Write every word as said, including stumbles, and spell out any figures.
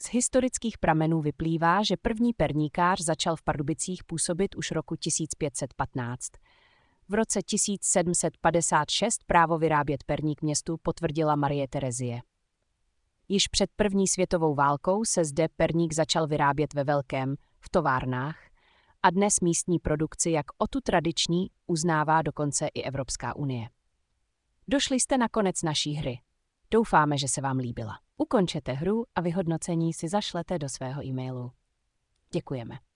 Z historických pramenů vyplývá, že první perníkář začal v Pardubicích působit už roku tisíc pět set patnáct. V roce tisíc sedm set padesát šest právo vyrábět perník městu potvrdila Marie Terezie. Již před první světovou válkou se zde perník začal vyrábět ve velkém, v továrnách, a dnes místní produkci jak o tu tradiční uznává dokonce i Evropská unie. Došli jste na konec naší hry. Doufáme, že se vám líbila. Ukončete hru a vyhodnocení si zašlete do svého e-mailu. Děkujeme.